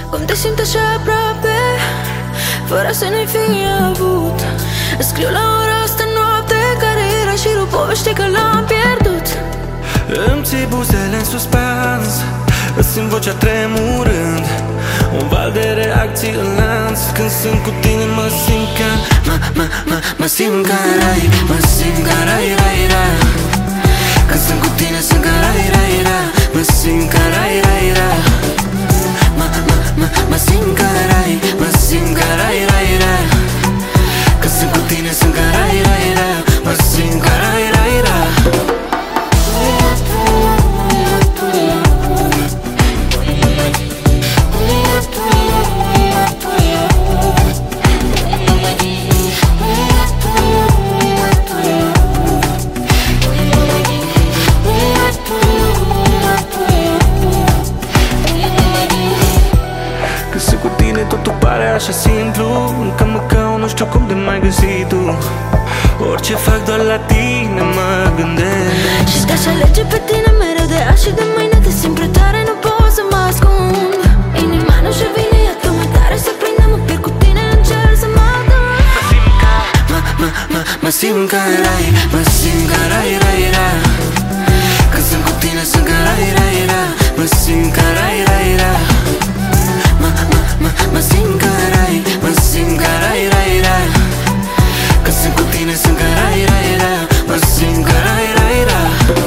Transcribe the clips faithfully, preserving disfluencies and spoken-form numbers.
Cum te simți așa aproape, fără să ne fi avut? Scriu la ora asta noapte care era și rup povește că l-am pierdut. Îmi ții buzele în suspans, îți simt vocea tremurând, un val de reacții în lanț. Când sunt cu tine mă simt ca Mă, mă, mă, mă simt ca rai, mă simt ca rai, rai, rai. Când sunt cu tine sunt ca rai, rai, rai. Mă simt ca rai, rai, rai. Mă, mă, mă, mă simt ca rai, mă simt ca rai, rai, rai. Când sunt cu tine sunt ca rai, rai, rai. Mă simt ca rai, rai, rai. Totul pare așa simplu, încă mă caut, nu știu cum de mai găsit tu. Orice fac doar la tine mă gândesc. Și te-aș alege pe tine mereu de azi și de mâine. Te simt prea tare, nu pot să mă ascund. Inima nu-și vine, e atât mai tare să prinde. Mă pierd cu tine, încerc să mă adun. Mă, mă, mă, mă simt ca rai, mă simt ca rai, rai, rai. Când sunt cu tine sunt ca rai, rai, rai. Mă simt ca rai, rai, rai. Mă, mă, mă, mă simt ca rai, mă simt ca rai, rai, rai. Când sunt cu tine sunt ca rai, rai, rai. Mă simt ca rai, rai, rai.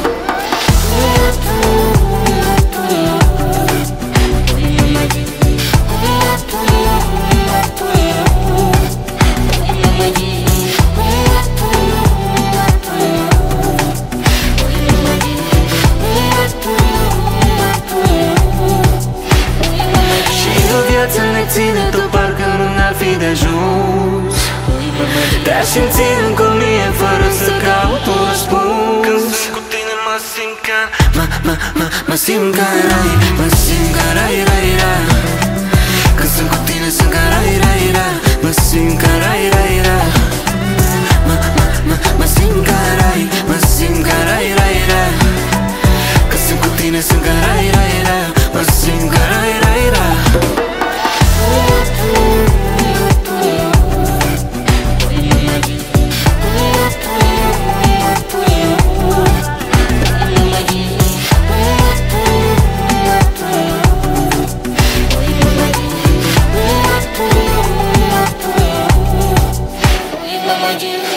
Viața ne ține tot parcă nu ne-ar fi de ajuns. Te-aș simți încă o mie fără să caut un răspuns. Când sunt cu tine mă simt ca Mă, mă, mă, mă simt ca rai, mă simt ca rai, rai, rai. Când sunt cu tine sunt ca rai, rai, rai. Mă simt ca rai, rai, rai. Mă, mă, mă, mă simt ca rai, mă simt ca rai, rai, rai. Când sunt cu tine sunt ca rai, rai, rai. Mă simt ca rai, rai, rai. You